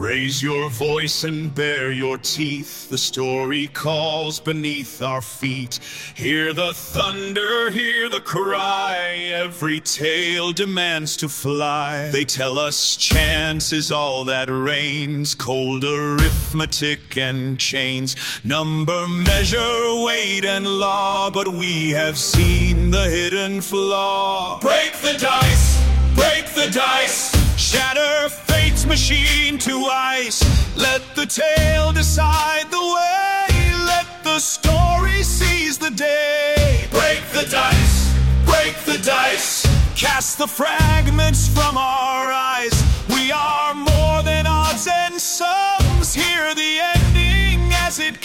Raise your voice and bare your teeth. The story calls beneath our feet. Hear the thunder, hear the cry. Every tale demands to fly. They tell us chance is all that reigns. Cold arithmetic and chains. Number, measure, weight, and law. But we have seen the hidden flaw. Break the dice, break the dice. Shatter fate's machine to ice. Let the tale decide the way. Let the story seize the day. Break the dice, break the dice. Cast the fragments from our eyes. We are more than odds and sums. Hear the ending as it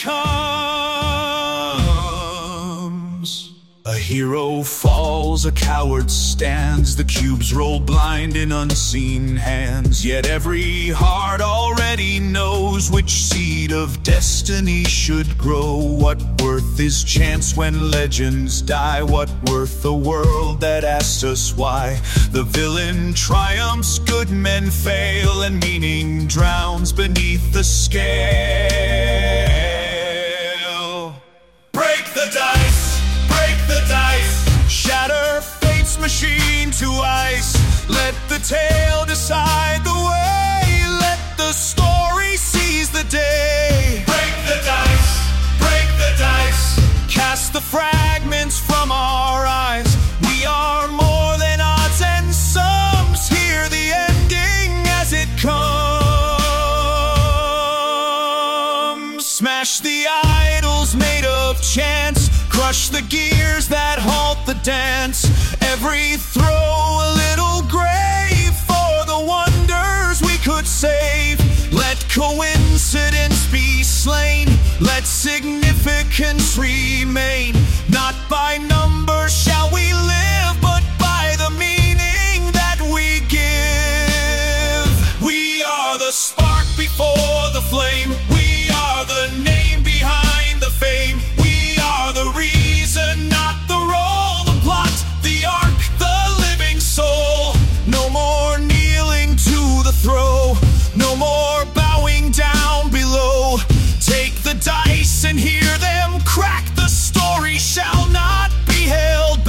comes. A hero falls, a coward stands. The cubes roll blind in unseen hands. Yet every heart already knows which seed of destiny should grow. What worth is chance when legends die? What worth a world that asked us why? The villain triumphs, good men fail, and meaning drowns beneath the scale. Break the dice, the dice. Shatter fate's machine to ice. Let the tale decide the way. Let the story seize the day. Break the dice, break the dice. Cast the fragments from our eyes. We are more than odds and sums. Hear the ending as it comes. Smash the idols made of chance. Crush the gears that halt the dance. Every throw a little grave for the wonders we could save. Let coincidence be slain. Let significance remain. Not by numbers shall we live, but by the meaning that we give. We are the spark before the flame. We are the name behind the fame. The reason, not the role, the plot, the arc, the living soul. No more kneeling to the throw, no more bowing down below. Take the dice and hear them crack. The story shall not be held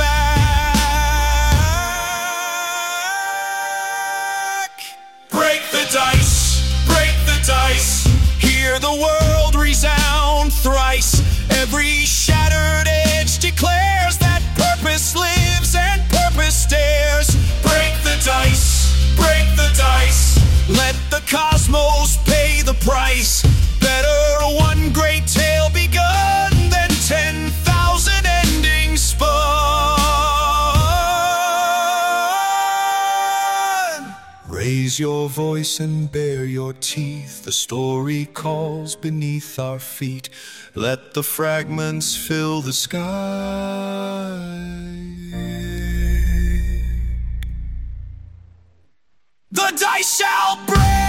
back. Break the dice, break the dice. Hear the world resound thrice. Every shattered edge declares that purpose lives and purpose stares. Break the dice, break the dice. Let the cosmos pay the price. Better one great tale begun than 10,000 endings spun. Raise your voice and bare your teeth. The story calls beneath our feet. Let the fragments fill the sky. The dice shall break.